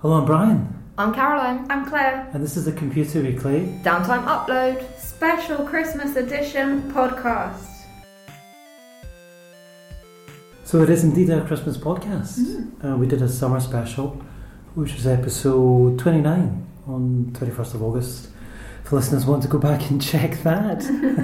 Hello, I'm Brian. I'm Caroline. I'm Claire. And this is the Computer Weekly Downtime Upload Special Christmas Edition podcast. So it is indeed our Christmas podcast. We did a summer special, which was episode 29 on 21st of August. If listeners want to go back and check that.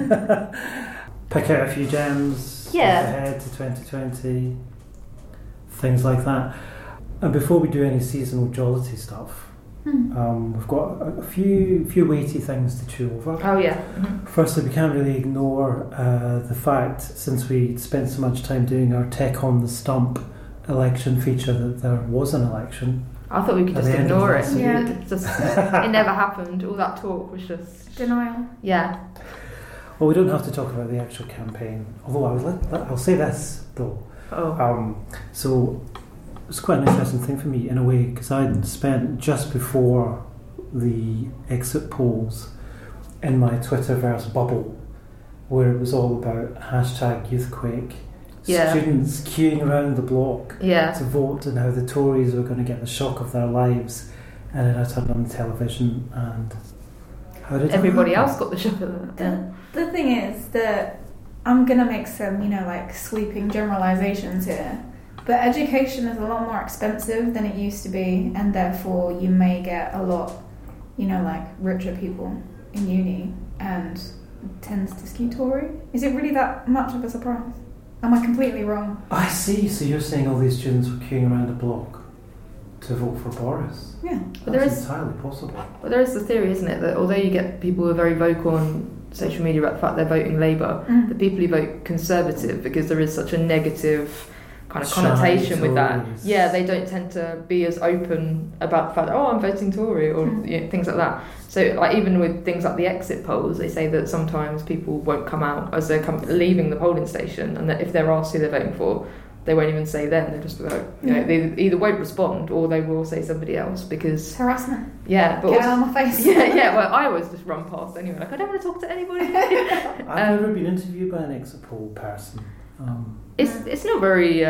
Pick out a few gems, look ahead to 2020, things like that. And before we do any seasonal jollity stuff, we've got a few weighty things to chew over. Oh yeah. Firstly, we can't really ignore the fact, since we spent so much time doing our Tech on the Stump election feature, that there was an election. I thought we could just ignore it. Yeah. It never happened. All that talk was just denial. Yeah. Well, we don't have to talk about the actual campaign. Although I'll say this though. So it's quite an interesting thing for me in a way, because I'd spent just before the exit polls in my Twitterverse bubble, where it was all about #YouthQuake, students queuing around the block to vote, and how the Tories were going to get the shock of their lives. And then I turned on the television, and how did everybody else got the shock of that? The thing is that I'm going to make some, sweeping generalisations here. But education is a lot more expensive than it used to be, and therefore you may get a lot, richer people in uni, and it tends to skew Tory. Is it really that much of a surprise? Am I completely wrong? I see. So you're saying all these students were queuing around the block to vote for Boris? Yeah. But That's entirely possible. But there is the theory, isn't it, that although you get people who are very vocal on social media about the fact they're voting Labour, the people who vote Conservative, because there is such a negative kind of connotation with that. Yeah, they don't tend to be as open about the fact that, I'm voting Tory, or things like that. So even with things like the exit polls, they say that sometimes people won't come out as they're leaving the polling station, and that if they're asked who they're voting for, they won't even say them. They just vote. They either won't respond, or they will say somebody else, because it's harassment. Yeah, but get out of my face. Yeah. Well, I always just run past anyway. I don't want to talk to anybody. I've never been interviewed by an exit poll person. It's not very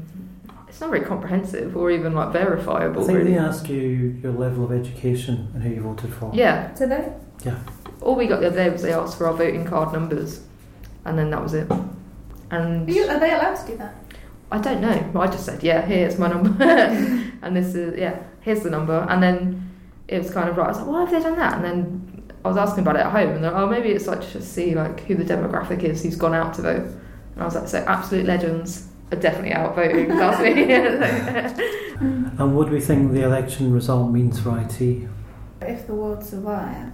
comprehensive or even verifiable. I think really. they ask you your level of education and who you voted for. Yeah. Do they? Yeah. All we got the other day was they asked for our voting card numbers, and then that was it. And are they allowed to do that? I don't know. I just said, here's my number, and this is here's the number, and then it was kind of I was like, why have they done that? And then I was asking about it at home, and they're maybe it's to just see who the demographic is who's gone out to vote. And I was like, so absolute legends are definitely out voting last week. And what do we think the election result means for IT? If the world survives.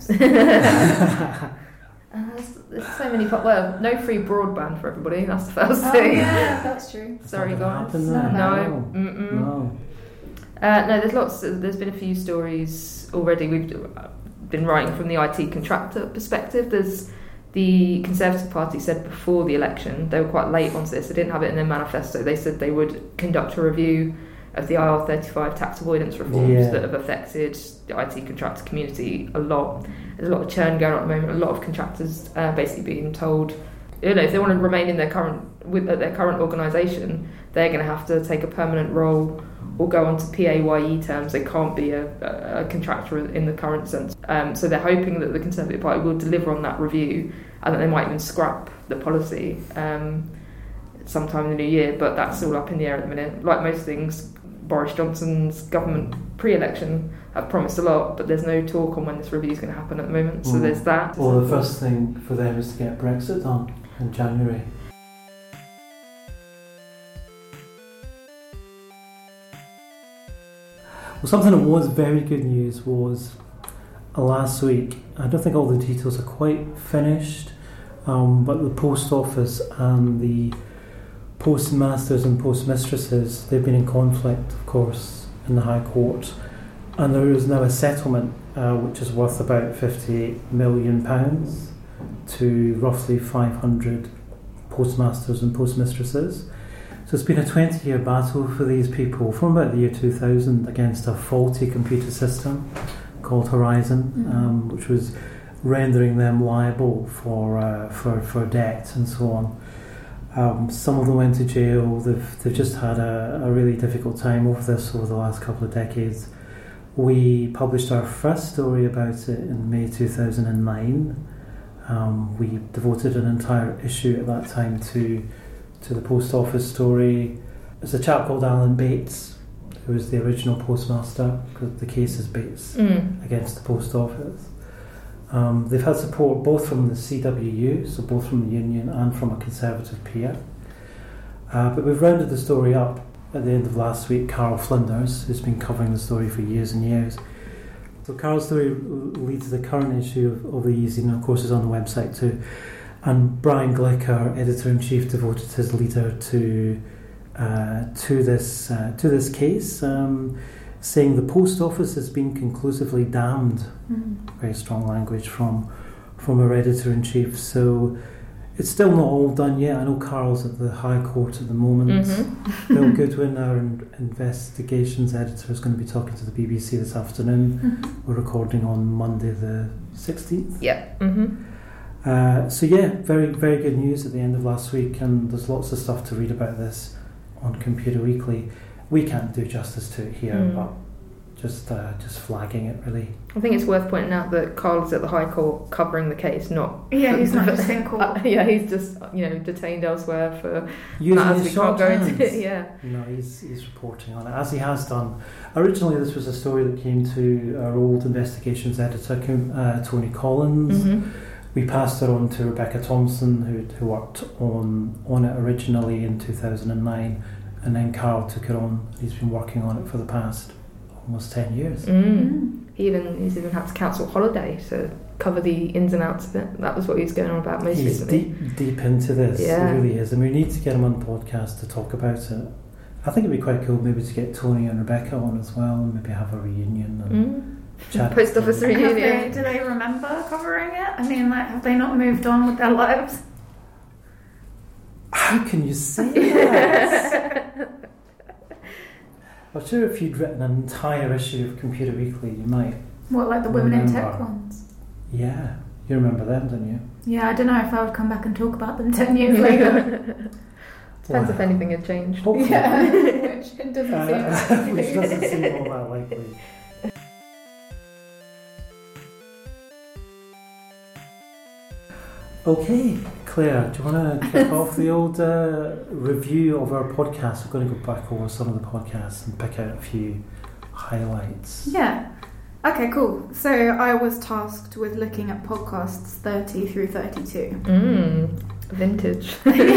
There's so many. No free broadband for everybody. That's the first thing. Yeah, that's true. Sorry, guys. No. No, there's lots. There's been a few stories already. We've been writing from the IT contractor perspective. There's the Conservative Party said before the election, they were quite late onto this. They didn't have it in their manifesto. They said they would conduct a review of the IR35 tax avoidance reforms that have affected the IT contractor community a lot. There's a lot of churn going on at the moment. A lot of contractors basically being told, if they want to remain in their current organisation, they're going to have to take a permanent role or go on to PAYE terms. They can't be a contractor in the current sense. So they're hoping that the Conservative Party will deliver on that review, and that they might even scrap the policy sometime in the new year. But that's all up in the air at the minute. Like most things, Boris Johnson's government pre-election have promised a lot, but there's no talk on when this review is going to happen at the moment. So there's that. Well, the first thing for them is to get Brexit done in January. Well, something that was very good news was last week. I don't think all the details are quite finished, but the post office and the postmasters and postmistresses, they've been in conflict, of course, in the High Court, and there is now a settlement which is worth about £58 million to roughly 500 postmasters and postmistresses. So it's been a 20-year battle for these people from about the year 2000 against a faulty computer system called Horizon, which was rendering them liable for debt and so on. Some of them went to jail. They've just had a really difficult time over this over the last couple of decades. We published our first story about it in May 2009. We devoted an entire issue at that time to the post office story. There's a chap called Alan Bates, who was the original postmaster, because the case is Bates against the post office. They've had support both from the CWU, so both from the union and from a Conservative peer. But we've rounded the story up at the end of last week. Carol Flinders, who's been covering the story for years and years. So Carol's story leads the current issue of the Easing, and of course is on the website too. And Brian Glick, our editor-in-chief, devoted his leader to this case, saying the post office has been conclusively damned. Very strong language from our editor-in-chief. So it's still not all done yet. I know Carl's at the High Court at the moment. Bill Goodwin, our investigations editor, is going to be talking to the BBC this afternoon. We're recording on Monday the 16th. Yeah. So yeah, very, very good news at the end of last week, and there's lots of stuff to read about this on Computer Weekly. We can't do justice to it here, but just flagging it really. I think it's worth pointing out that Carl is at the High Court covering the case, not... Yeah, he's not just in court. He's just, detained elsewhere for matters we can't go into it. Yeah. No, he's reporting on it, as he has done. Originally, this was a story that came to our old investigations editor, Tony Collins. We passed it on to Rebecca Thompson, who worked on it originally in 2009, and then Carl took it on. He's been working on it for the past almost 10 years. He's even had to cancel holiday to cover the ins and outs of it. That was what he was going on about most recently. He's deep into this. Yeah. He really is, and we need to get him on the podcast to talk about it. I think it'd be quite cool maybe to get Tony and Rebecca on as well, and maybe have a reunion and chat. Post office reunion. Do they remember covering it? I mean, have they not moved on with their lives? How can you say that? I'm sure if you'd written an entire issue of Computer Weekly, you might. What, like the Women in Tech ones? Yeah, you remember them, don't you? Yeah, I don't know if I would come back and talk about them 10 years later. Depends if anything had changed. Hopefully. Yeah, which it doesn't seem which doesn't seem all that likely. Okay, Claire, do you want to kick off the old review of our podcast? We're going to go back over some of the podcasts and pick out a few highlights. Yeah. Okay, cool. So I was tasked with looking at podcasts 30 through 32. Vintage.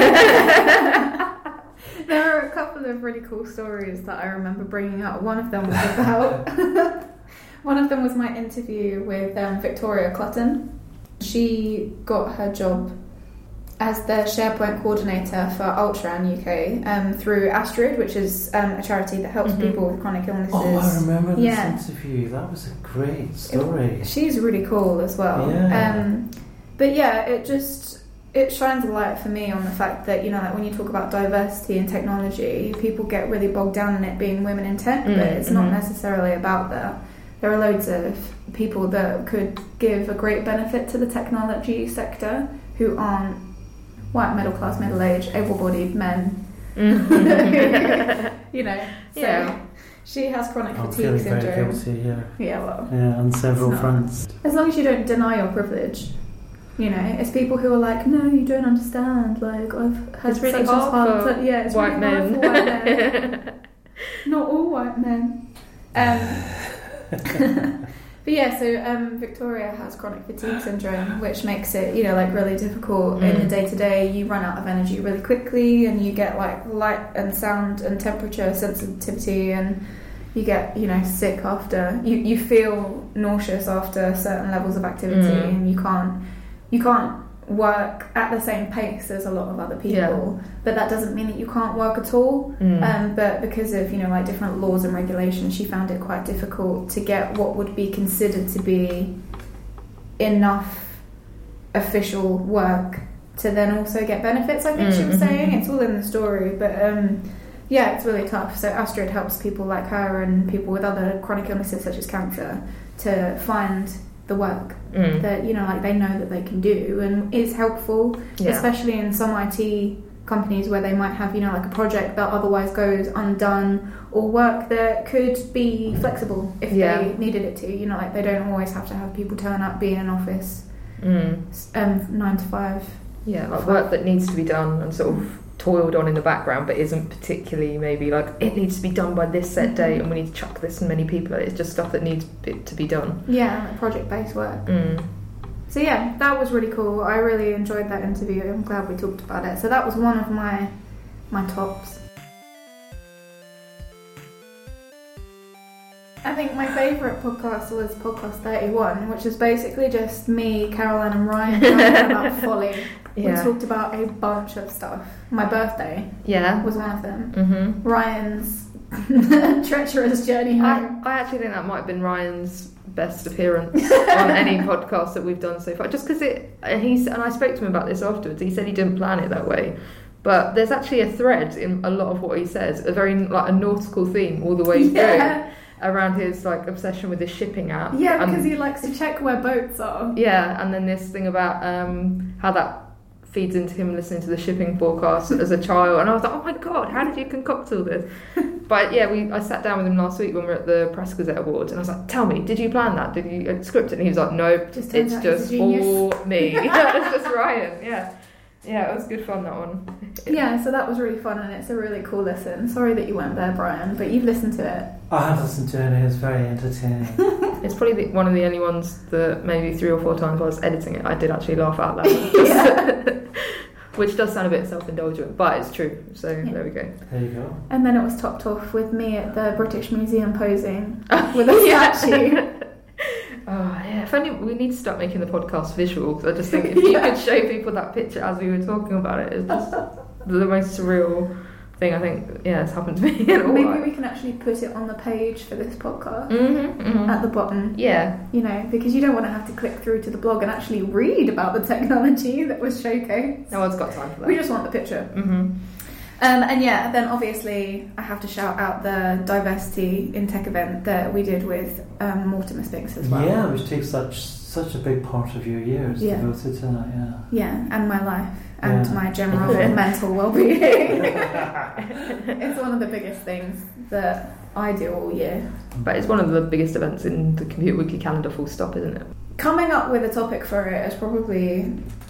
There are a couple of really cool stories that I remember bringing up. One of them was about... One of them was my interview with Victoria Clutton. She got her job as the SharePoint coordinator for Ultran UK through Astrid, which is a charity that helps people with chronic illnesses. Oh, I remember this interview. That was a great story. She's really cool as well. Yeah. But yeah, it shines a light for me on the fact that, like when you talk about diversity in technology, people get really bogged down in it being women in tech, but it's not necessarily about that. There are loads of people that could give a great benefit to the technology sector who aren't white, middle class, middle aged, able bodied men. So she has chronic fatigue syndrome. Very guilty, Yeah, on several fronts. As long as you don't deny your privilege. It's people who are like, no, you don't understand. Like, I've had it's really such hard for it's white really men. Hard for white men. Not all white men. But yeah, so Victoria has chronic fatigue syndrome, which makes it, really difficult in the day-to-day. You run out of energy really quickly, and you get like light and sound and temperature sensitivity, and you get, sick after. You feel nauseous after certain levels of activity, and you can't work at the same pace as a lot of other people, but that doesn't mean that you can't work at all. But because of different laws and regulations, she found it quite difficult to get what would be considered to be enough official work to then also get benefits. I think she was saying it's all in the story, but it's really tough. So Astrid helps people like her and people with other chronic illnesses such as cancer to find the work that they know that they can do, and is helpful, especially in some IT companies where they might have, like a project that otherwise goes undone, or work that could be flexible if they needed it to. Like they don't always have to have people turn up, be in an office 9 to 5. Yeah, like work that needs to be done and sort of toiled on in the background, but isn't particularly maybe like it needs to be done by this set date and we need to chuck this many people. It's just stuff that needs it to be done. Yeah, like project-based work. So yeah, that was really cool. I really enjoyed that interview. I'm glad we talked about it. So that was one of my tops. I think my favourite podcast was podcast 31, which is basically just me, Caroline and Ryan talking about folly. We talked about a bunch of stuff. My birthday was one of them. Ryan's treacherous journey home. I actually think that might have been Ryan's best appearance on any podcast that we've done so far, just because and I spoke to him about this afterwards. He said he didn't plan it that way, but there's actually a thread in a lot of what he says, a very like a nautical theme all the way through, around his like obsession with the shipping app. Yeah, because he likes to check where boats are. Yeah, and then this thing about how that feeds into him listening to the shipping forecast as a child, and I was like, oh my god, how did you concoct all this? But yeah, I sat down with him last week when we were at the Press Gazette Awards, and I was like, tell me, did you plan that? Did you script it? And he was like, no, it's just for me. It's just Ryan. Yeah, it was good fun, that one. Yeah, so that was really fun, and it's a really cool listen. Sorry that you weren't there, Brian, but you've listened to it. I have listened to it, and it's very entertaining. It's probably one of the only ones that maybe 3 or 4 times while I was editing it, I did actually laugh out loud. Which does sound a bit self-indulgent, but it's true. So there we go. There you go. And then it was topped off with me at the British Museum posing with a statue. Oh yeah, if only we need to start making the podcast visual, because I just think if you could show people that picture as we were talking about it, it's just the most surreal thing I think it's happened to me. Maybe we can actually put it on the page for this podcast at the bottom. Yeah. Because you don't want to have to click through to the blog and actually read about the technology that was showcased. No one's got time for that. We just want the picture. And then obviously I have to shout out the Diversity in Tech event that we did with Mortimer Spinks as well. Yeah, which takes such a big part of your years devoted to that, Yeah, and my life and my general mental well-being. It's one of the biggest things that I do all year. But it's one of the biggest events in the Computer Weekly calendar, full stop, isn't it? Coming up with a topic for it is probably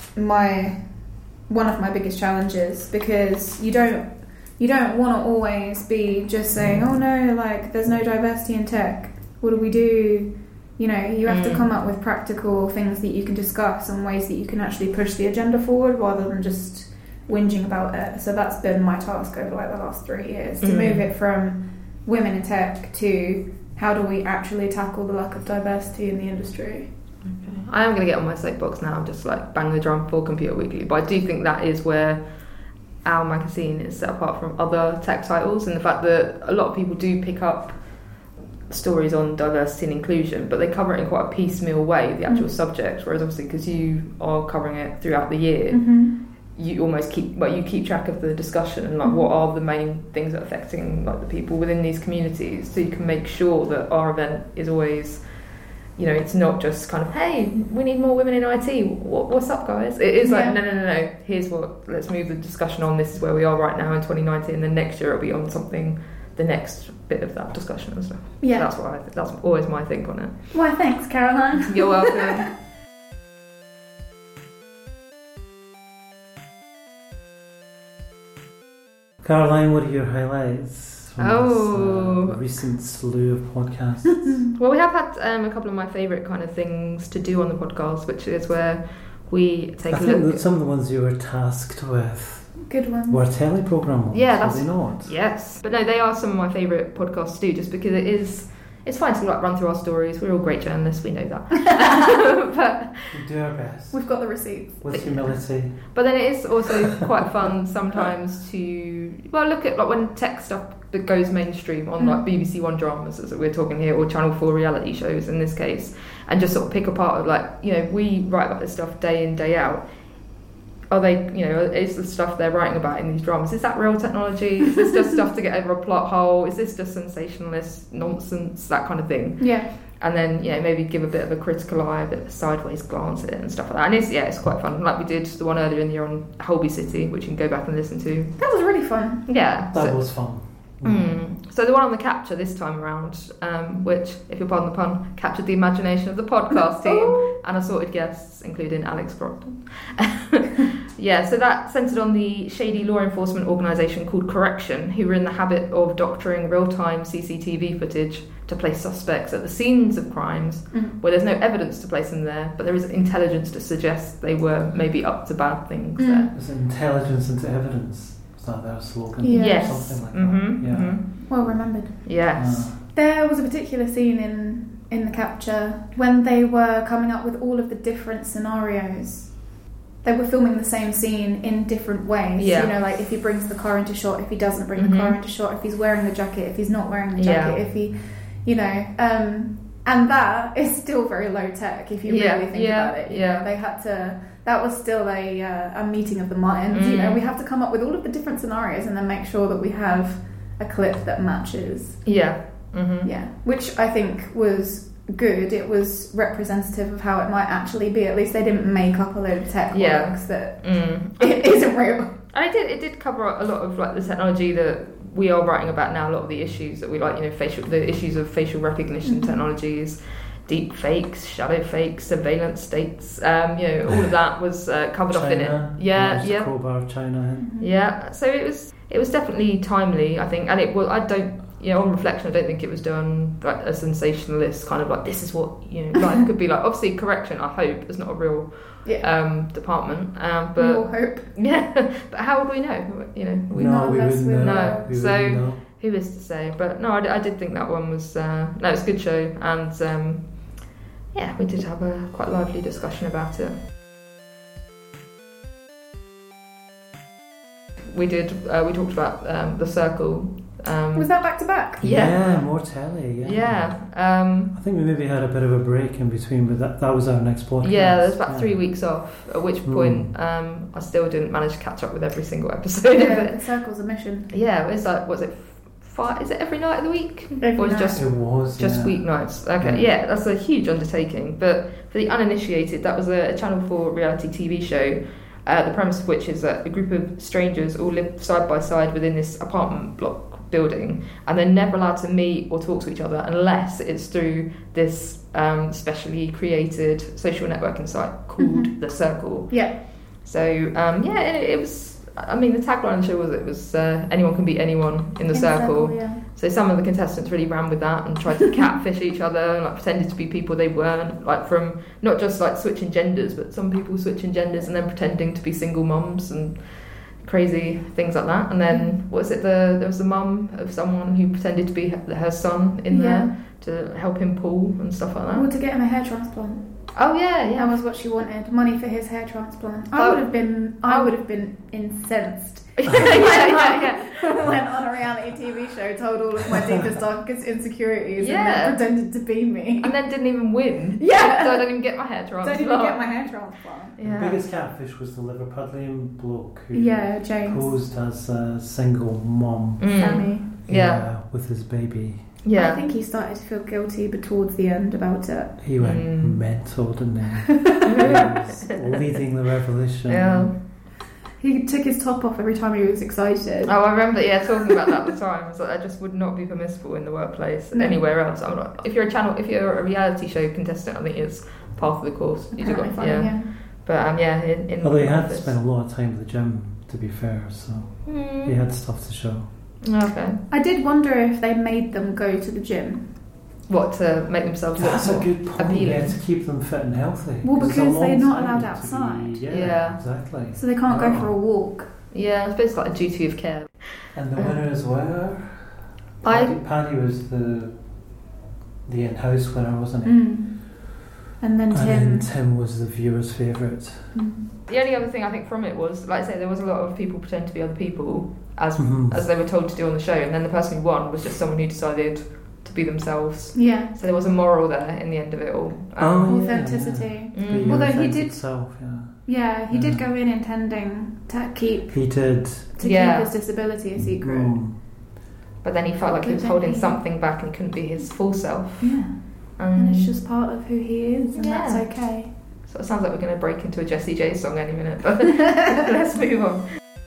one of my biggest challenges, because you don't want to always be just saying, oh no, like there's no diversity in tech, what do we do? You have to come up with practical things that you can discuss and ways that you can actually push the agenda forward rather than just whinging about it. So that's been my task over like the last 3 years, to move it from women in tech to how do we actually tackle the lack of diversity in the industry. Okay. I am going to get on my soapbox now and just like bang the drum for Computer Weekly, but I do think that is where our magazine is set apart from other tech titles, and the fact that a lot of people do pick up stories on diversity and inclusion, but they cover it in quite a piecemeal way, the actual subject, whereas obviously because you are covering it throughout the year, you almost keep track of the discussion and like what are the main things that are affecting like the people within these communities, so you can make sure that our event is always, it's not just kind of, hey, we need more women in IT, what's up guys? It is like, no, here's let's move the discussion on, this is where we are right now in 2019, and then next year it'll be on something, the next bit of that discussion and stuff. Yeah. So that's always my think on it. Why, thanks, Caroline. You're welcome. Caroline, what are your highlights from this recent slew of podcasts? Well, we have had a couple of my favourite kind of things to do on the podcast, which is where we take a look. I think some of the ones you were tasked with good ones were teleprogram ones, were they not? Yes. But no, they are some of my favourite podcasts to do, just because it's fine to like run through our stories. We're all great journalists, we know that. But we do our best. We've got the receipts. With humility. But then it is also quite fun sometimes to look at like when tech stuff that goes mainstream on like BBC One dramas, as we're talking here, or Channel 4 reality shows in this case, and just sort of pick apart of like, we write about this stuff day in, day out. Are they, is the stuff they're writing about in these dramas, is that real technology? Is this just stuff to get over a plot hole? Is this just sensationalist nonsense? That kind of thing. Yeah. and then maybe give a bit of a critical eye, a bit of a sideways glance at it and stuff like that. And it's quite fun. Like we did the one earlier in the year on Holby City, which you can go back and listen to. That was really fun. Yeah, that was fun. So the one on the Capture this time around, which, if you'll pardon the pun, captured the imagination of the podcast team and assorted guests, including Alex Brockton. So that centred on the shady law enforcement organisation called Correction, who were in the habit of doctoring real-time CCTV footage to place suspects at the scenes of crimes where there's no evidence to place them there, but there is intelligence to suggest they were maybe up to bad things there. There's intelligence into evidence. Is that their slogan? Yes. Something like that. Yeah. Well remembered. Yes. There was a particular scene in the Capture when they were coming up with all of the different scenarios. They were filming the same scene in different ways. Yeah. You know, like if he brings the car into shot, if he doesn't bring the car into shot, if he's wearing the jacket, if he's not wearing the jacket, if he, and that is still very low tech if you really think about it. You know, they had to. That was still a meeting of the minds. You know, we have to come up with all of the different scenarios and then make sure that we have a clip that matches. Yeah. Which I think was good. It was representative of how it might actually be. At least they didn't make up a load of tech works that it isn't real. And it did cover a lot of like the technology that we are writing about now. A lot of the issues that we like, the issues of facial recognition technologies, deep fakes, shadow fakes, surveillance states. All of that was covered off in it. Yeah. Crowbar of China. Yeah. So it was definitely timely, I think, and it was. I don't. On reflection, I don't think it was done like a sensationalist kind of like this is what life could be like. Obviously, Correction, I hope, is not a real department. But we all hope. Yeah, but how would we know? We wouldn't know. So who is to say? But no, I did think that one was it was a good show, and we did have a quite lively discussion about it. We talked about The Circle. Was that back to back? Yeah, more telly. I think we maybe had a bit of a break in between, but that was our next podcast. Yeah, there's about 3 weeks off. At which point, I still didn't manage to catch up with every single episode. Yeah, The Circle's a mission. Yeah, it's like, was it 5? Is it every night of the week? Every or night. Just weeknights? Okay, yeah, that's a huge undertaking. But for the uninitiated, that was a Channel 4 reality TV show. The premise of which is that a group of strangers all live side by side within this apartment block building, and they're never allowed to meet or talk to each other unless it's through this specially created social networking site called The Circle. Yeah. So it was. I mean, the tagline of the show was anyone can beat anyone in the circle. Yeah. So some of the contestants really ran with that and tried to catfish each other and like pretended to be people they weren't, like from not just like switching genders, but some people switching genders and then pretending to be single mums and crazy things like that. And then there was the mum of someone who pretended to be her son in there to help him pull and stuff like that. Or to get him a hair transplant. Oh yeah. That was what she wanted. Money for his hair transplant. I would have been incensed. Went on a reality TV show, told all of my deepest, darkest insecurities, and then pretended to be me, and then didn't even win. Yeah, so I don't even get my hair transplant. The biggest catfish was the Liverpudlian bloke who James posed as a single mum, Sammy. With his baby. Yeah, I think he started to feel guilty, but towards the end about it, he went mental, didn't he? He was leading the revolution. Yeah. He took his top off every time he was excited. Oh, I remember, talking about that at the time. It's like, that just would not be permissible in the workplace, anywhere else. I'm like, if you're a reality show contestant, I think it's part of the course. But although he had to spend a lot of time at the gym, to be fair, so he had stuff to show. Okay. I did wonder if they made them go to the gym. What, to make themselves That's look a good point. appealing? Yeah, to keep them fit and healthy. Well, because they're not allowed outside. Yeah, exactly. So they can't go for a walk. Yeah, I suppose it's like a duty of care. And the winners were... Paddy was the in-house winner, wasn't he? And then Tim was the viewer's favourite. The only other thing I think from it was, like I say, there was a lot of people pretending to be other people as they were told to do on the show, and then the person who won was just someone who decided to be themselves. Yeah. So there was a moral there in the end of it all. Authenticity. Although he did. He did go in intending to keep. He did. To keep his disability a secret. But then he felt like he was holding something back and couldn't be his full self. Yeah. And it's just part of who he is, and Yeah. that's okay. So it sounds like we're going to break into a Jessie J song any minute, but let's move on.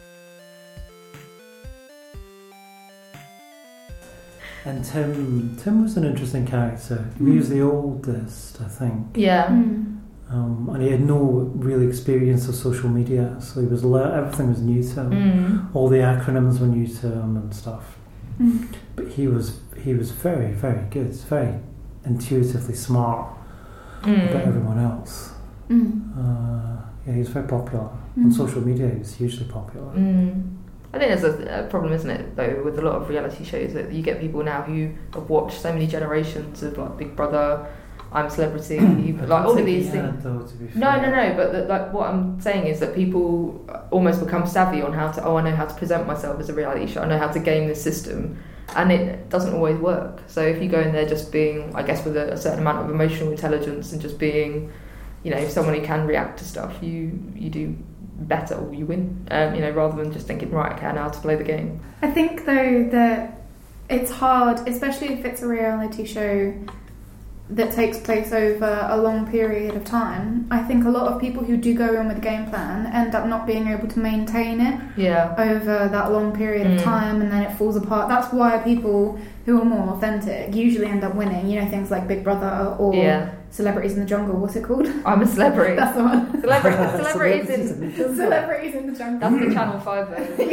And Tim was an interesting character. He was the oldest, I think. Yeah. And he had no real experience of social media, so he was everything was new to him. All the acronyms were new to him and stuff. But he was very, very good, very intuitively smart about everyone else. Yeah, he was very popular on social media. He was hugely popular. I think there's a problem, isn't it, though, with a lot of reality shows, that you get people now who have watched so many generations of like Big Brother, I'm a Celebrity, like all of these things. No, but like what I'm saying is that people almost become savvy on how to. I know how to present myself as a reality show. I know how to game this system, and it doesn't always work. So if you go in there just being, I guess, with a certain amount of emotional intelligence and just being, if someone who can react to stuff, you do better or you win. Rather than just thinking, right, okay, I know how to play the game. I think though that it's hard, especially if it's a reality show that takes place over a long period of time. I think a lot of people who do go in with a game plan end up not being able to maintain it over that long period of time, and then it falls apart. That's why people who are more authentic usually end up winning. Things like Big Brother or Celebrities in the Jungle. What's it called? I'm a Celebrity. That's the one. Celebrities in the Jungle. That's the Channel 5 version.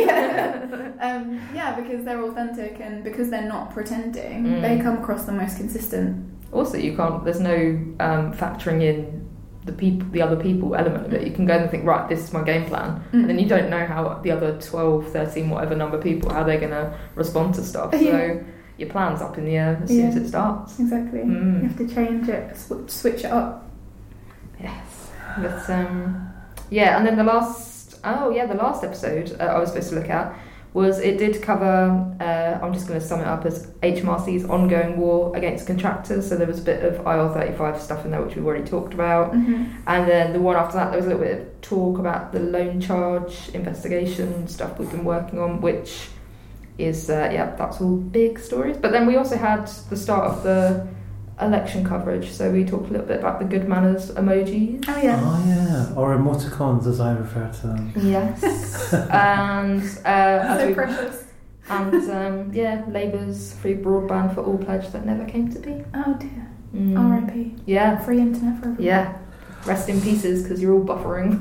Because they're authentic and because they're not pretending, they come across the most consistent. Also, there's no factoring in the other people element of it. You can go and think, right, this is my game plan, and then you don't know how the other 12, 13, whatever number of people, how they're going to respond to stuff. So your plan's up in the air as soon as it starts. Exactly. You have to change it, switch it up. Yes. But, and then the last episode I was supposed to look at it did cover, I'm just going to sum it up as HMRC's ongoing war against contractors. So there was a bit of IR35 stuff in there, which we've already talked about. And then the one after that, there was a little bit of talk about the loan charge investigation stuff we've been working on, which is, that's all big stories. But then we also had the start of the election coverage, so we talked a little bit about the good manners emojis. Oh yeah, or emoticons as I refer to them. Yes. And so precious. And Labour's free broadband for all pledge that never came to be. Oh dear. R.I.P. Yeah. Free internet for everyone. Yeah. Rest in pieces because you're all buffering.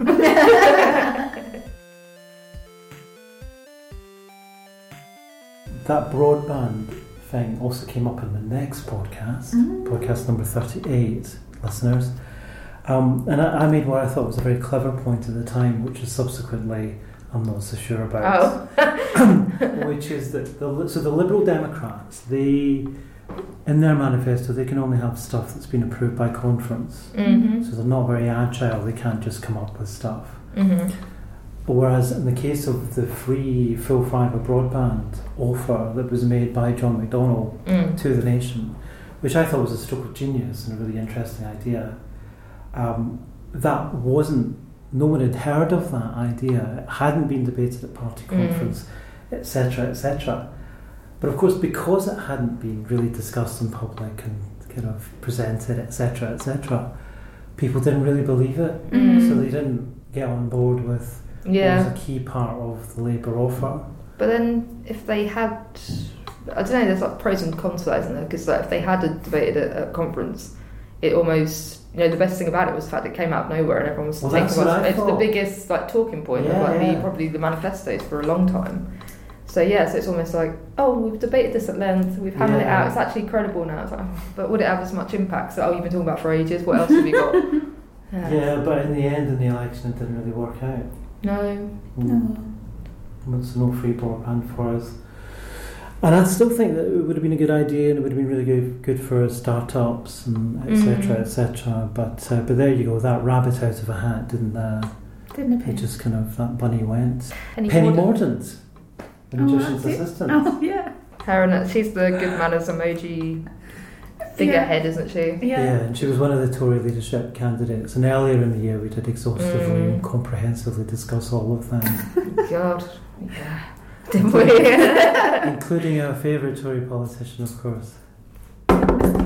That broadband thing also came up in the next podcast, podcast number 38, listeners. And I made what I thought was a very clever point at the time, which is subsequently I'm not so sure about. Which is that the Liberal Democrats, in their manifesto, they can only have stuff that's been approved by conference. So they're not very agile, they can't just come up with stuff. Whereas in the case of the free full fibre broadband offer that was made by John McDonnell to the nation, which I thought was a stroke of genius and a really interesting idea, no one had heard of that idea. It hadn't been debated at party conference, etc., etc. But of course, because it hadn't been really discussed in public and kind of presented, etc., etc., people didn't really believe it. So they didn't get on board with what was a key part of the Labour offer. But then if they had, I don't know, there's like pros and cons to that, isn't there? Because if they had debated it at a conference, it almost, the best thing about it was the fact it came out of nowhere and everyone was thinking about it. It's the biggest talking point of probably the manifestos for a long time. So so it's almost like, we've debated this at length, we've hammered it out, it's actually credible now. It's like, but would it have as much impact? So, you've been talking about for ages, what else have you got? But in the end, in the election, it didn't really work out. No. There's no free broadband for us. And I still think that it would have been a good idea and it would have been really good for startups and etc. etc. But there you go, that rabbit out of a hat didn't appear. It just kind of, that bunny went. Penny Mordaunt, the magician's assistant. Oh yeah. Her and she's the good manners emoji figurehead, isn't she? Yeah, and she was one of the Tory leadership candidates. And earlier in the year, we did exhaustively and comprehensively discuss all of them. God, didn't we? Including our favourite Tory politician, of course. Mr.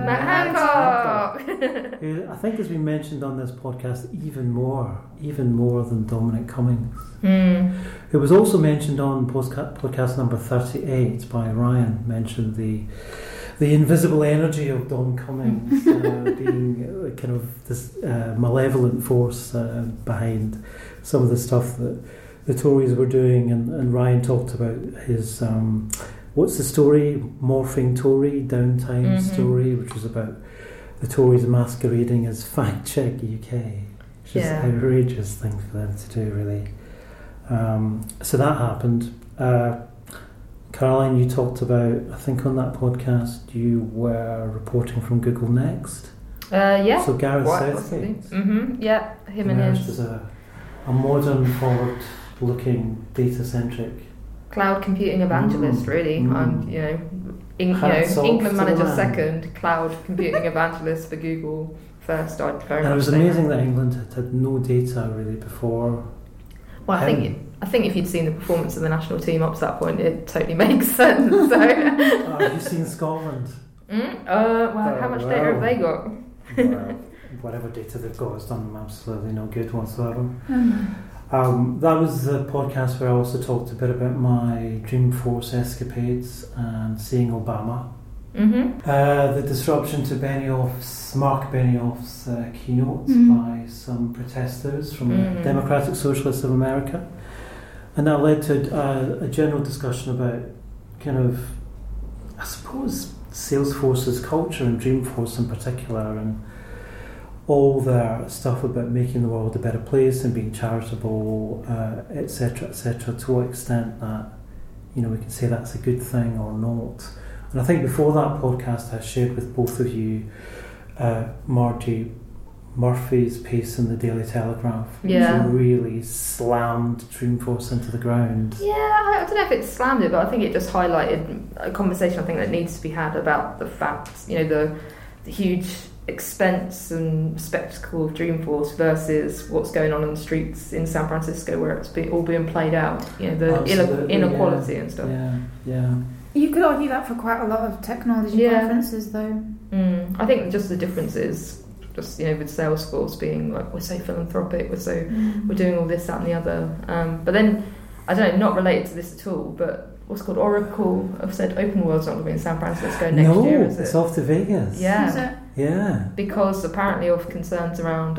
Matt Hancock. Who I think has been mentioned on this podcast even more than Dominic Cummings. Who was also mentioned on podcast number 38 by Ryan, mentioned the invisible energy of Dom Cummings being kind of this malevolent force behind some of the stuff that the Tories were doing, and Ryan talked about his what's the story? Morphing Tory, Downtime story, which was about the Tories masquerading as Fact Check UK, which is an outrageous thing for them to do, really. So that happened. Caroline, you talked about, I think on that podcast, you were reporting from Google Next. Yeah. So Gareth Southgate. Yeah, him and emerged his... as a modern, forward-looking, data-centric... cloud computing evangelist, really. England manager second, cloud computing evangelist for Google first. I'd very much. And it was amazing that England had no data really before. Well, I think if you'd seen the performance of the national team up to that point, it totally makes sense. So. Have you seen Scotland? How much data have they got? Well, whatever data they've got has done them absolutely no good whatsoever. That was the podcast where I also talked a bit about my Dreamforce escapades and seeing Obama. The disruption to Mark Benioff's keynote by some protesters from the Democratic Socialists of America. And that led to a general discussion about kind of, I suppose, Salesforce's culture and Dreamforce in particular, and all their stuff about making the world a better place and being charitable, etc., to what extent that, we can say that's a good thing or not. And I think before that podcast I shared with both of you Margie Murphy's piece in the Daily Telegraph, which really slammed Dreamforce into the ground. Yeah, I don't know if it slammed it, but I think it just highlighted a conversation I think that needs to be had about the facts, the huge expense and spectacle of Dreamforce versus what's going on the streets in San Francisco where it's all being played out, the inequality and stuff. Yeah. You could argue that for quite a lot of technology conferences, though. I think just the difference is just with Salesforce being like, we're so philanthropic, we're doing all this, that, and the other. But then I don't know, not related to this at all, but what's called Oracle have said Open World's not going to be in San Francisco next year, is it? It's off to Vegas. Yeah. Is it? Yeah. Because apparently of concerns around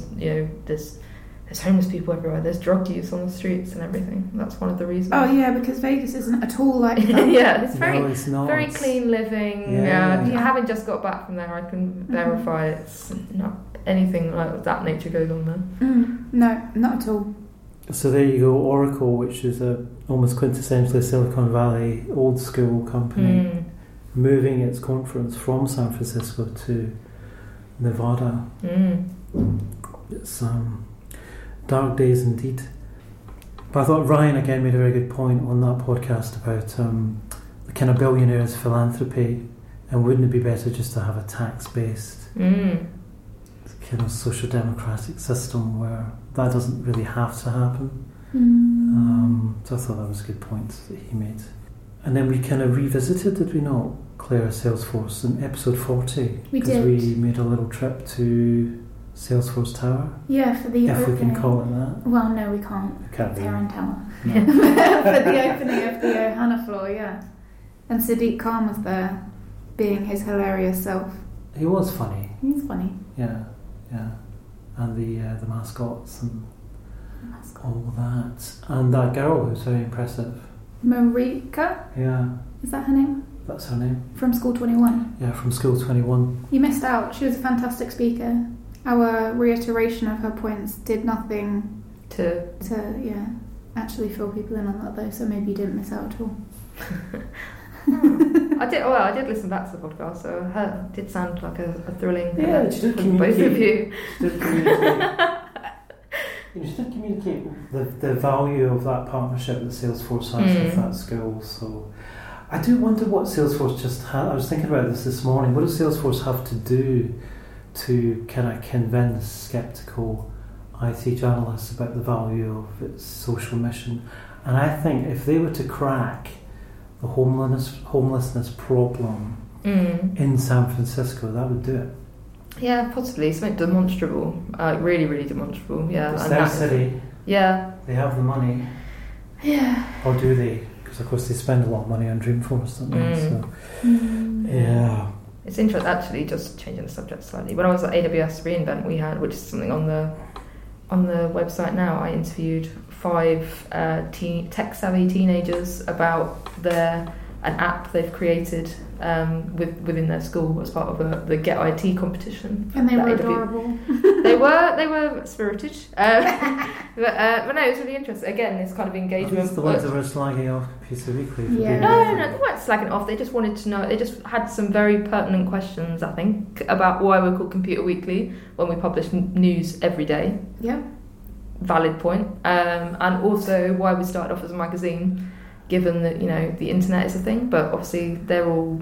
there's homeless people everywhere, there's drug use on the streets and everything. That's one of the reasons. Oh yeah, because Vegas isn't at all like that. Yeah, it's not. Very clean living. Having just got back from there, I can verify it's not anything like that nature goes on there. No, not at all. So there you go, Oracle, which is a almost quintessentially Silicon Valley old school company, moving its conference from San Francisco to Nevada. It's dark days indeed. But I thought Ryan again made a very good point on that podcast about the kind of billionaires' philanthropy, and wouldn't it be better just to have a tax-based kind of social democratic system where that doesn't really have to happen. So I thought that was a good point that he made. And then we kind of revisited, did we not, Claire, Salesforce in episode 40? We did. Because we made a little trip to Salesforce Tower. Yeah, for the opening. If we can call it that. Well, no, we can't. Taryn Tower. No. For the opening of the Ohana floor, yeah. And Sadiq Khan was there, being his hilarious self. He was funny. He's funny. Yeah. And the mascots and all that. And that girl who's very impressive. Marika? Yeah. Is that her name? That's her name. From School 21. Yeah, from School 21. You missed out. She was a fantastic speaker. Our reiteration of her points did nothing to actually fill people in on that though, so maybe you didn't miss out at all. I did listen back to the podcast, so it did sound like a thrilling event for both of you. She did communicate the value of that partnership that Salesforce has with that school. So I do wonder what Salesforce just had. I was thinking about this morning. What does Salesforce have to do to kind of convince sceptical IT journalists about the value of its social mission? And I think if they were to crack the homelessness problem in San Francisco, that would do it. Yeah, possibly something demonstrable, really, really demonstrable. Yeah, It's and their that- city. Yeah, They have the money, yeah. or do they? Because of course they spend a lot of money on Dreamforce, don't they? So, yeah. It's interesting, actually, just changing the subject slightly. When I was at AWS reInvent, we had, which is something on the website now, I interviewed 5 tech-savvy teenagers about an app they've created within their school as part of the Get IT competition. And they were that adorable. They were spirited, but no, it was really interesting. Again, this kind of engagement. It's the ones that were slagging off Computer Weekly. For Yeah. being No, busy. they weren't slagging off. They just wanted to know. They just had some very pertinent questions, I think, about why we're called Computer Weekly when we publish news every day. Yeah. Valid point. And also why we started off as a magazine, given that the internet is a thing. But obviously they're all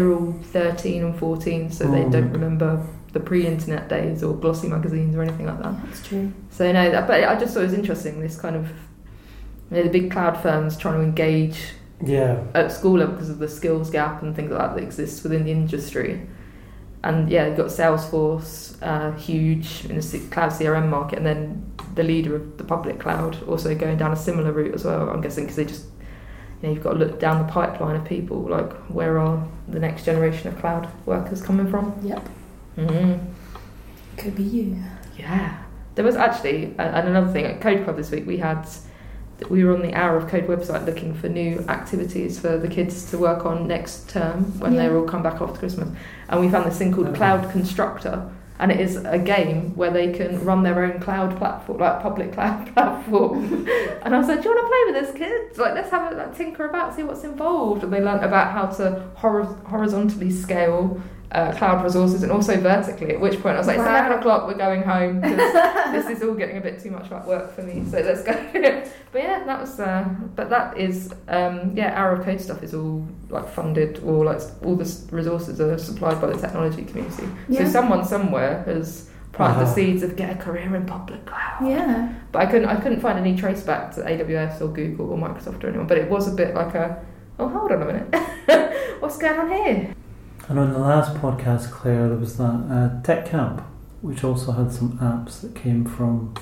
13 and 14, so they don't remember the pre-internet days or glossy magazines or anything like that. That's true. So no, but I just thought it was interesting. This kind of the big cloud firms trying to engage at school level because of the skills gap and things like that exists within the industry. And yeah, you've got Salesforce, huge in the cloud CRM market, and then the leader of the public cloud also going down a similar route as well. I'm guessing because they just, you've got to look down the pipeline of people, like where are the next generation of cloud workers coming from? Yep. Mm-hmm. Could be you. Yeah. There was actually another thing at Code Club this week. We were on the Hour of Code website looking for new activities for the kids to work on next term when they all come back after Christmas, and we found this thing called Cloud Constructor, and it is a game where they can run their own cloud platform, like public cloud platform. And I was like, do you want to play with this, kids? Like, let's have a tinker about, see what's involved. And they learnt about how to horizontally scale cloud resources and also vertically, at which point I was like, it's 11 o'clock, we're going home because this is all getting a bit too much like work for me, so let's go. But yeah, that was but that is Hour of Code stuff is all like funded, or like all the resources are supplied by the technology community. So someone somewhere has planted the seeds of get a career in public cloud. Yeah. But I couldn't find any trace back to AWS or Google or Microsoft or anyone, but it was a bit like hold on a minute. What's going on here? And on the last podcast, Claire, there was that Tech Camp, which also had some apps that came from,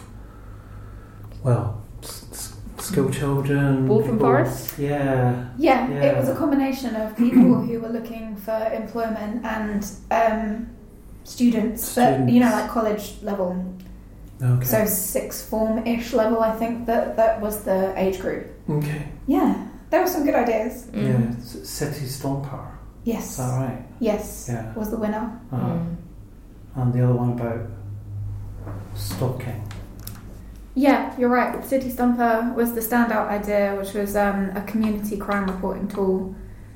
school children. Waltham Forest? Yeah. Yeah, it was a combination of people who were looking for employment and students, but like college level. Okay. So sixth form-ish level, I think that was the age group. Okay. Yeah, there were some good ideas. Yeah, City Stomper. Yes. Is that right? Yes. Yeah. Was the winner. And the other one about stalking. Yeah, you're right. City Stomper was the standout idea, which was a community crime reporting tool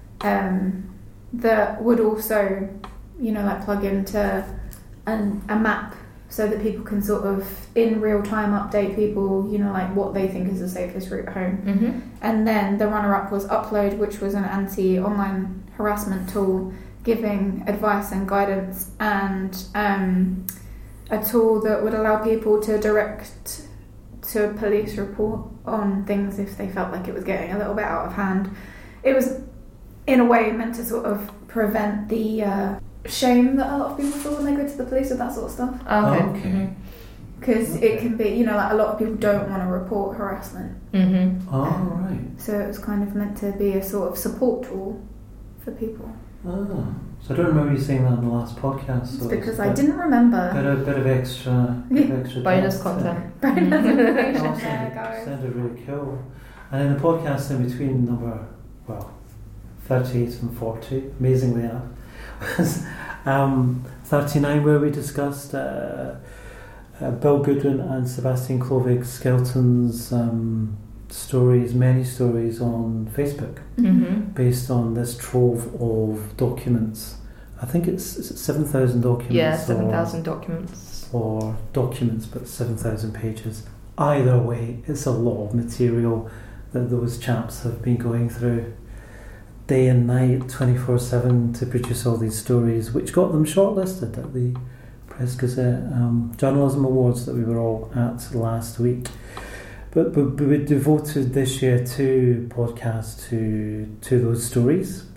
that would also, plug into a map so that people can sort of in real time update people, what they think is the safest route home. Mm-hmm. And then the runner-up was Upload, which was an anti-online harassment tool giving advice and guidance, and a tool that would allow people to direct to a police report on things if they felt like it was getting a little bit out of hand. It was, in a way, meant to sort of prevent the shame that a lot of people feel when they go to the police with that sort of stuff. Okay. Because it can be, a lot of people don't want to report harassment. Mm-hmm. Oh, right. So it was kind of meant to be a sort of support tool for people. Oh. So I don't remember you saying that in the last podcast. It's So because I didn't remember. Bit of extra Bonus depth, content. Bonus information Oh, there, guys. sounded really cool. And in the podcast in between number 38 and 40, amazingly enough, was 39, where we discussed Bill Goodwin and Sebastian Klovig Skelton's many stories on Facebook, based on this trove of documents. I think it's 7,000 documents. Yeah, 7,000 documents. Or documents, but 7,000 pages. Either way, it's a lot of material that those chaps have been going through day and night, 24/7, to produce all these stories, which got them shortlisted at the Press Gazette Journalism Awards that we were all at last week. But we devoted this year 2 podcasts to those stories,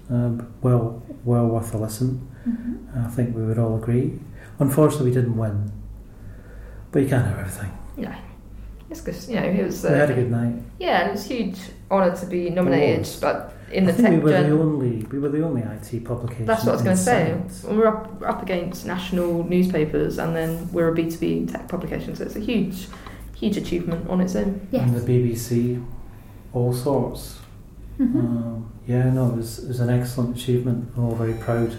well worth a listen. Mm-hmm. I think we would all agree. Unfortunately, we didn't win, but you can't have everything. Yeah, it's good. You know, it was. We had a good night. Yeah, and it was a huge honour to be nominated, but in the I think tech we were journal. we were the only IT publication. That's what I was going to say. science. We're up against national newspapers, and then we're a B2B tech publication, so it's a huge achievement on its own. Yes. And the BBC, all sorts. Mm-hmm. It was an excellent achievement. I'm all very proud.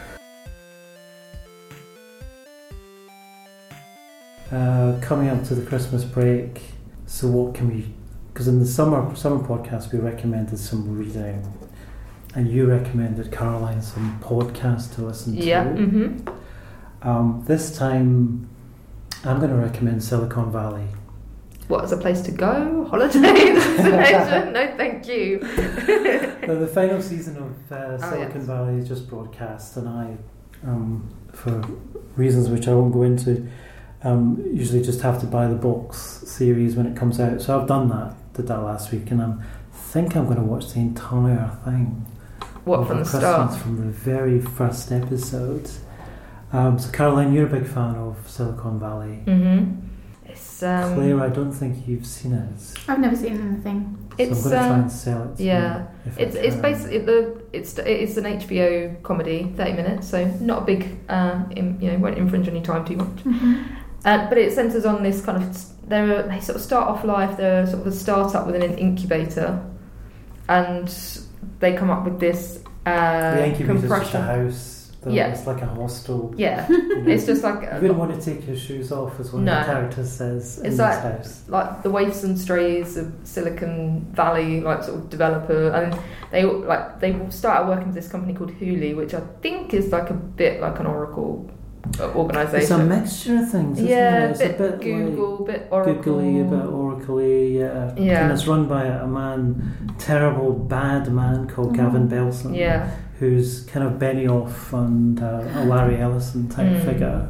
Coming up to the Christmas break, so what can we? Because in the summer podcast we recommended some reading, and you recommended, Caroline, some podcasts to listen to. Yeah. Mm-hmm. This time, I'm going to recommend Silicon Valley. What, as a place to go? Holiday destination? No, thank you. The final season of Silicon yes. Valley is just broadcast, and I, for reasons which I won't go into, usually just have to buy the box series when it comes out. So I've did that last week, and I think I'm going to watch the entire thing. What, over from the Christmas, start? from the very first episode. So Caroline, you're a big fan of Silicon Valley. Mm-hmm. It's Claire, I don't think you've seen it. I've never seen anything. It's so I'm going to try and sell it to yeah. you. If It's I can. basically it's an HBO comedy, 30 minutes, so not a big won't infringe on your time too much. Mm-hmm. But it centres on this kind of they sort of start off life. They're sort of a startup within an incubator, and they come up with this the incubator's just a compression. house. Yeah. It's like a hostel. Yeah, You know, it's just like you wouldn't want to take your shoes off, as one No. of the characters says in It's this like- house. like the waifs and strays of Silicon Valley, like sort of developer, and they started working with this company called Hooli, which I think is like a bit like an Oracle organisation. It's a mixture of things, isn't Yeah, it? It's a bit like Google, bit Oracle. Googly, a bit Oracle-y, yeah. Yeah. And it's run by a man, terrible, bad man called Gavin Belson, Yeah, who's kind of Benioff and a Larry Ellison type figure.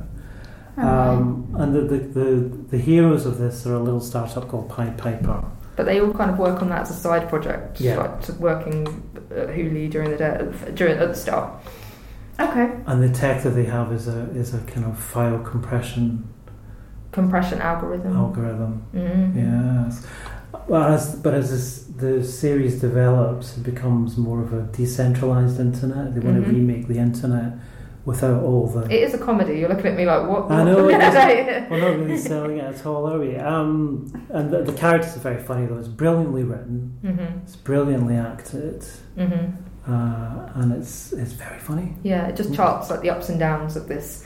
And the heroes of this are a little startup called Pied Piper. but they all kind of work on that as a side project. Yeah. Like working at Hooli during the day, at the start. Okay. And the tech that they have is a kind of file compression Algorithm. algorithm. Mm. Yes. Well, as the series develops, it becomes more of a decentralized internet. They want to remake the internet without all the... It is a comedy. You're looking at me like, what? I know, Yeah. we're not really selling it at all, are we? And the characters are very funny, though. It's brilliantly written. Mm-hmm. It's brilliantly acted. Mm-hmm. And it's very funny. Yeah, it just charts like the ups and downs of this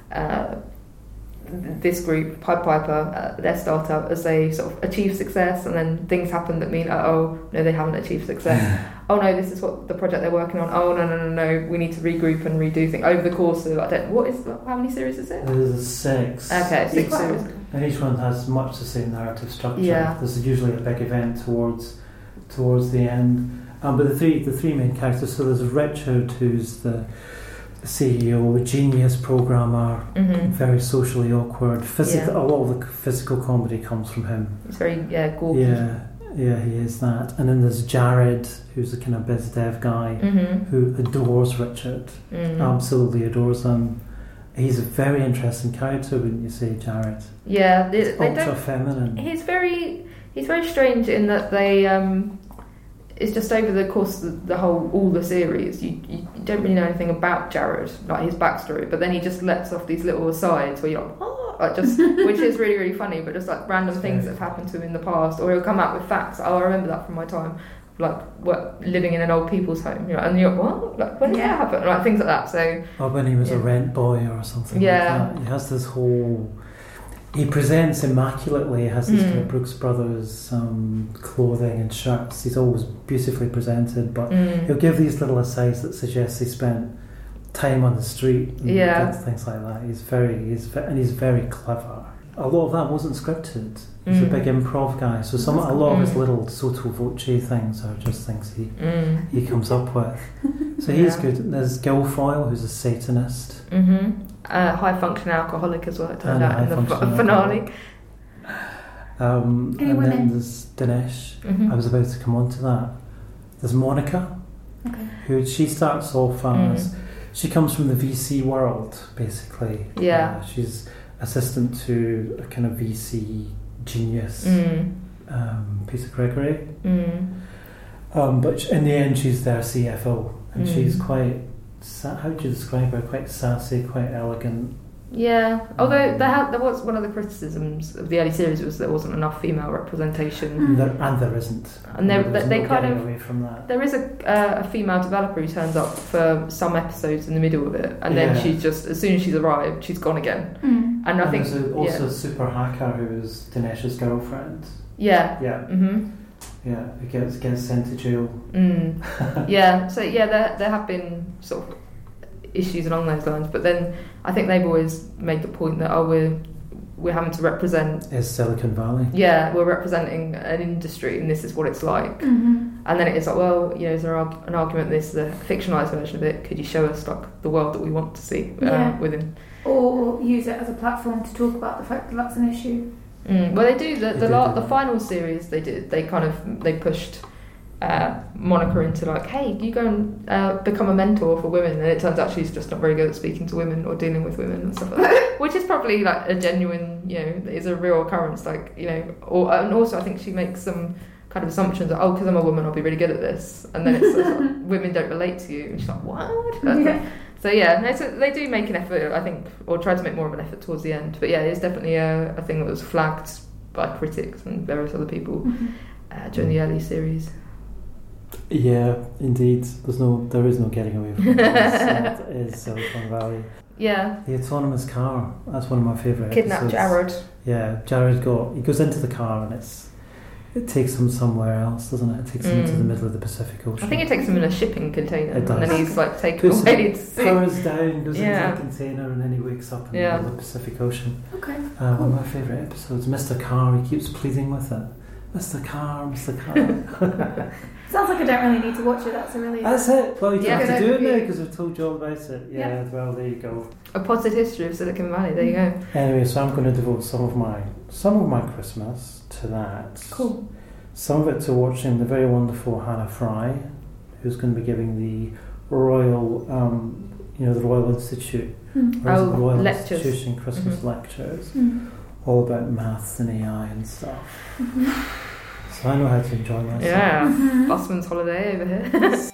group, Pied Piper, their startup, as they sort of achieve success, and then things happen that mean, oh no, they haven't achieved success. Oh no, this is what the project they're working on. Oh no, we need to regroup and redo things over the course of how many series is it? There's 6. Okay, 6 Wow. series. And each one has much the same narrative structure. Yeah. There's usually a big event towards the end. But the three main characters. So there's Richard, who's the CEO, a genius programmer, very socially awkward. A lot of the physical comedy comes from him. It's very gawky. Yeah, he is that. And then there's Jared, who's a kind of biz dev guy who adores Richard, absolutely adores him. He's a very interesting character, wouldn't you say, Jared? Yeah, He's they ultra don't. feminine. He's very strange in that they. It's just over the course of all the series, you don't really know anything about Jared, like his backstory, but then he just lets off these little asides where you're like, oh, like just, which is really, really funny, but just like random things that have happened to him in the past, or he'll come out with facts. Oh, I remember that from my time, like living in an old people's home, and you're like, what? Like, when did that happen? Like things like that. So, or when he was a rent boy or something like that. He has this whole... He presents immaculately. He has this kind of Brooks Brothers clothing and shirts. He's always beautifully presented, but he'll give these little asides that suggest he spent time on the street and things like that. He's very clever. A lot of that wasn't scripted. He's a big improv guy, so a lot of his little sotto voce things are just things he comes up with. So he's good. There's Guilfoyle, who's a Satanist. High function alcoholic as well, it turned And out in the high-functioning finale. And then there's Dinesh. I was about to come on to that. There's Monica, Okay. who she starts off as. She comes from the VC world, basically. Yeah. She's assistant to a kind of VC genius, Peter Gregory. But in the end, she's their CFO, and she's quite. How would you describe her? Quite sassy, quite elegant. Yeah, although there was one of the criticisms of the early series was there wasn't enough female representation, And there isn't. and they no kind getting of away from that. there is a female developer who turns up for some episodes in the middle of it, and then she just as soon as she's arrived, she's gone again. And I think there's also a super hacker who is Dinesh's girlfriend. Yeah. Yeah, who gets sent to jail. Yeah, so there have been sort of issues along those lines, but then I think they've always made the point that we're having to represent is Silicon Valley. Yeah, we're representing an industry and this is what it's like. And then it's like, well, is there an argument this is a fictionalized version of it? Could you show us like the world that we want to see within? Or use it as a platform to talk about the fact that that's an issue. Well, they do the final series. They pushed Monica into like, hey, you go and become a mentor for women, and it turns out she's just not very good at speaking to women or dealing with women and stuff like that, which is probably like a genuine, is a real occurrence, like, and also I think she makes some kind of assumptions that because I'm a woman I'll be really good at this, and then it's like, women don't relate to you, and she's like, what? So they do make an effort, I think, or try to make more of an effort towards the end. But yeah, it's definitely a thing that was flagged by critics and various other people during the early series. Yeah, indeed. There is no getting away from it. It is Silicon Valley. Yeah. The autonomous car. That's one of my favourite Kidnap episodes. Jared. Yeah, Jared goes into the car and it takes him somewhere else, doesn't it? It takes him into the middle of the Pacific Ocean. I think it takes him in a shipping container. It does. And then he's like taken away to sea. Powers down, goes into the container, and then he wakes up in the middle of the Pacific Ocean. Okay. One of my favourite episodes, Mr. Carr, he keeps pleading with it. Mr. Carr, Mr. Carr. Sounds like I don't really need to watch it. That's a really... That's it. Well, you have to do it now overview. because we've told you all about it. Yeah, well, there you go. A potted history of Silicon Valley. There you go. Anyway, so I'm going to devote some of my Christmas to that. Cool. Some of it to watching the very wonderful Hannah Fry, who's going to be giving the Royal, the Royal Institute, Royal lectures. Institution Christmas lectures, all about maths and AI and stuff. So I know how to enjoy myself. Yeah, busman's holiday over here.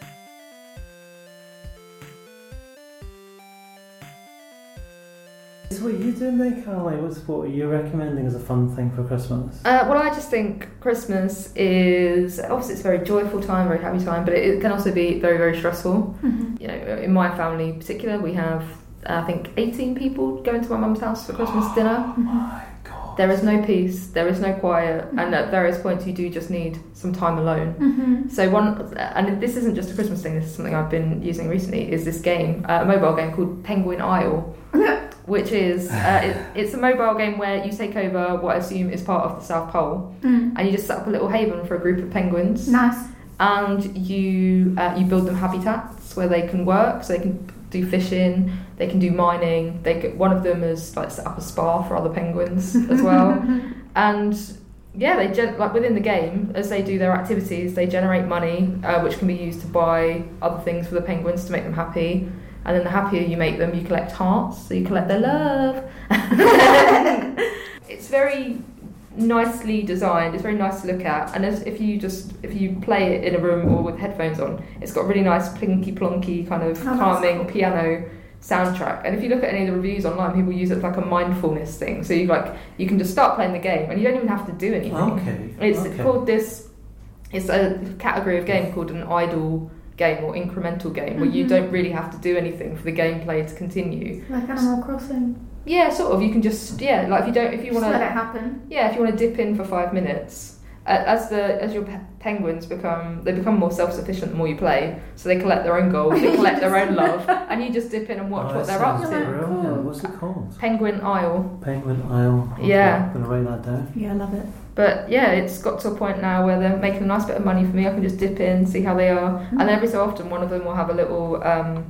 So what are you doing then, Caroline? What are you recommending as a fun thing for Christmas? Well, I just think Christmas is obviously it's a very joyful time, very happy time, but it can also be very, very stressful. In my family in particular, we have I think 18 people going to my mum's house for Christmas dinner. Oh my God! There is no peace, there is no quiet, and at various points you do just need some time alone. So and this isn't just a Christmas thing. This is something I've been using recently. Is this game, a mobile game called Penguin Isle. Which is it's a mobile game where you take over what I assume is part of the South Pole, and you just set up a little haven for a group of penguins. Nice. And you build them habitats where they can work, so they can do fishing, they can do mining. One of them has like set up a spa for other penguins as well, and they within the game, as they do their activities, they generate money, which can be used to buy other things for the penguins to make them happy. And then the happier you make them, you collect hearts, so you collect their love. It's very nicely designed, it's very nice to look at, and if you play it in a room or with headphones on, it's got a really nice plinky plonky kind of calming piano soundtrack. And if you look at any of the reviews online, people use it as like a mindfulness thing, so you can just start playing the game and you don't even have to do anything. It's a category of game called an idle game or incremental game, where you don't really have to do anything for the gameplay to continue. Like Animal Crossing. Yeah, sort of. You can just if you want to let it happen. Yeah, if you want to dip in for 5 minutes, as your penguins become more self-sufficient the more you play, so they collect their own gold, they collect their own love, and you just dip in and watch what they're up to. Brilliant. What's it called? Penguin Isle. Penguin Isle. Okay, Yeah. I'm going to write that down. Yeah, I love it. But yeah, it's got to a point now where they're making a nice bit of money for me. I can just dip in, see how they are, and every so often one of them will have a little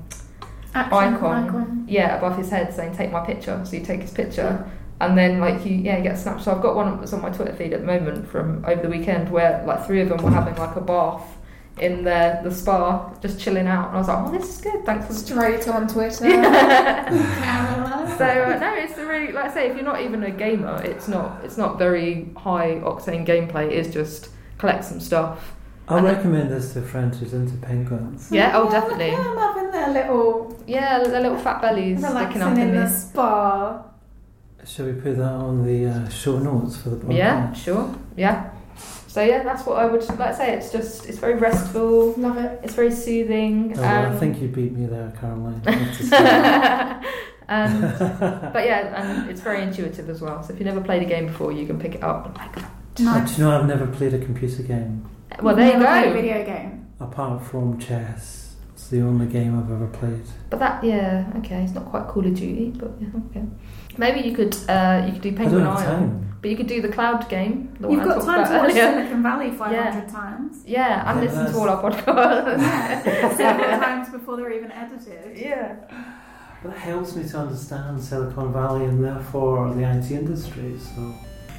icon above his head saying "Take my picture." So you take his picture, and then you get a snapshot. So I've got one that's on my Twitter feed at the moment from over the weekend where 3 of them were having a bath in the spa, just chilling out. And I was like, oh, this is good. Thanks for Straight on Twitter. Caroline. So no, it's a really, like I say, if you're not even a gamer, it's not very high octane gameplay. It's just collect some stuff. I recommend this to friends who's into penguins. Yeah, oh definitely. I'm having their little Yeah, their little fat bellies sticking up relaxing in in the the. spa. Shall we put that on the show notes for the podcast? Yeah, sure. Yeah. So yeah, that's what I would like to say. It's very restful. Love it. It's very soothing. Oh, well, I think you beat me there, Caroline. I have to say. But yeah, and it's very intuitive as well. So if you've never played a game before, you can pick it up and like. Do you know I've never played a computer game Well, there you Never played a go. video game. apart from chess. It's the only game I've ever played. But that, yeah, okay, it's not quite Call of Duty, but yeah, okay. Maybe you could do I Penguin don't have Island, time. but you could do the cloud game. The You've one I got talked time to about watch earlier. Silicon Valley 500 times. Yeah, and Yeah, listen that's- to all our podcasts. Yeah. Several times before they're even edited. Yeah. That helps me to understand Silicon Valley and therefore the IT industry. So.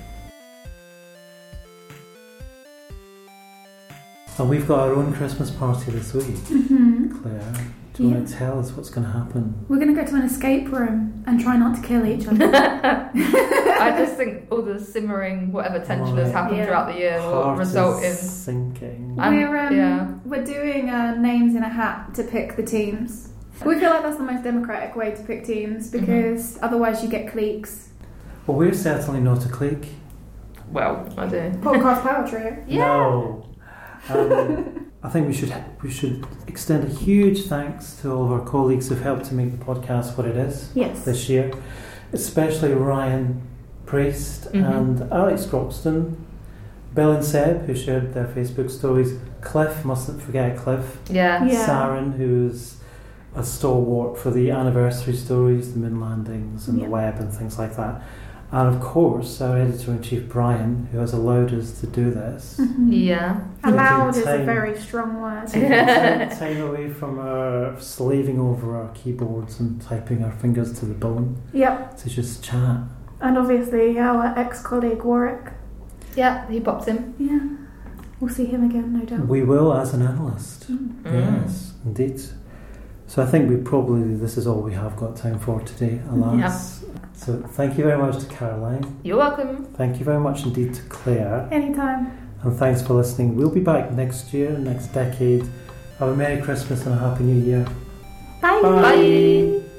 And we've got our own Christmas party this week, Claire. Do you want to tell us what's going to happen? We're going to go to an escape room and try not to kill each other. I just think all the simmering, whatever tension has happened Yeah. throughout the year will Heart result in. is sinking. We're doing names in a hat to pick the teams. We feel like that's the most democratic way to pick teams because otherwise you get cliques. Well, we're certainly not a clique. Well, I do. Podcast Power Trio. Yeah. No. I think we should extend a huge thanks to all of our colleagues who've helped to make the podcast what it is Yes. this year, especially Ryan Priest and Alex Croxton, Bill and Seb, who shared their Facebook stories, Cliff, mustn't forget Cliff, Yeah. Yeah. Saren, who's a stalwart for the anniversary stories, the moon landings and the web and things like that. And of course, our editor-in-chief Brian, who has allowed us to do this. Yeah. Allowed is a Time. very strong word. Taking time away from our slaving over our keyboards and typing our fingers to the bone Yep. to just chat. And obviously our ex-colleague Warwick. Yeah, he popped in. Yeah. We'll see him again, no doubt. We will as an analyst. Yes, indeed. So I think this is all we have got time for today, alas. So thank you very much to Caroline. You're welcome. Thank you very much indeed to Claire. Anytime. And thanks for listening. We'll be back next year, next decade. Have a Merry Christmas and a Happy New Year. Bye. Bye. Bye.